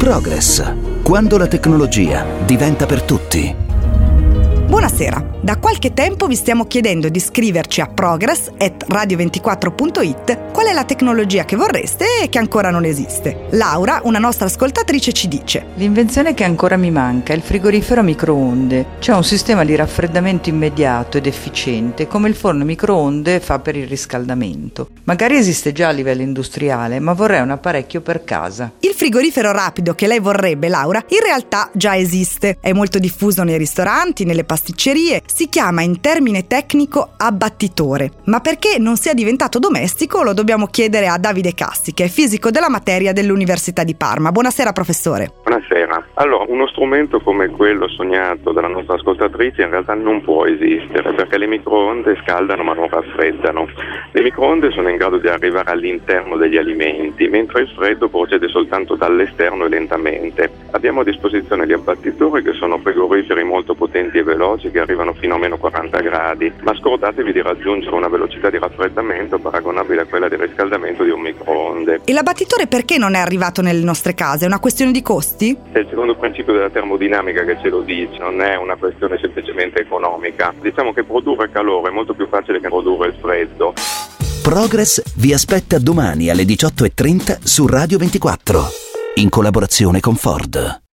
Progress. Quando la tecnologia diventa per tutti. Buonasera. Da qualche tempo vi stiamo chiedendo di scriverci a progress@radio24.it qual è la tecnologia che vorreste e che ancora non esiste. Laura, una nostra ascoltatrice, ci dice: l'invenzione che ancora mi manca è il frigorifero a microonde. C'è un sistema di raffreddamento immediato ed efficiente come il forno microonde fa per il riscaldamento. Magari esiste già a livello industriale, ma vorrei un apparecchio per casa. Il frigorifero rapido che lei vorrebbe, Laura, in realtà già esiste. È molto diffuso nei ristoranti, nelle pasticcerie. Si chiama in termine tecnico abbattitore. Ma perché non sia diventato domestico lo dobbiamo chiedere a Davide Cassi, che è fisico della materia dell'Università di Parma. Buonasera, professore. Buonasera. Allora, uno strumento come quello sognato dalla nostra ascoltatrice in realtà non può esistere, perché le microonde scaldano ma non raffreddano. Le microonde sono in grado di arrivare all'interno degli alimenti, mentre il freddo procede soltanto dall'esterno e lentamente. Abbiamo a disposizione gli abbattitori, che sono frigoriferi molto potenti e veloci, che arrivano fino a meno 40 gradi, ma scordatevi di raggiungere una velocità di raffreddamento paragonabile a quella di riscaldamento di un microonde. E l'abbattitore perché non è arrivato nelle nostre case? È una questione di costi? È il secondo principio della termodinamica che ce lo dice, non è una questione semplicemente economica. Diciamo che produrre calore è molto più facile che produrre il freddo. Progress vi aspetta domani alle 18:30 su Radio 24, in collaborazione con Ford.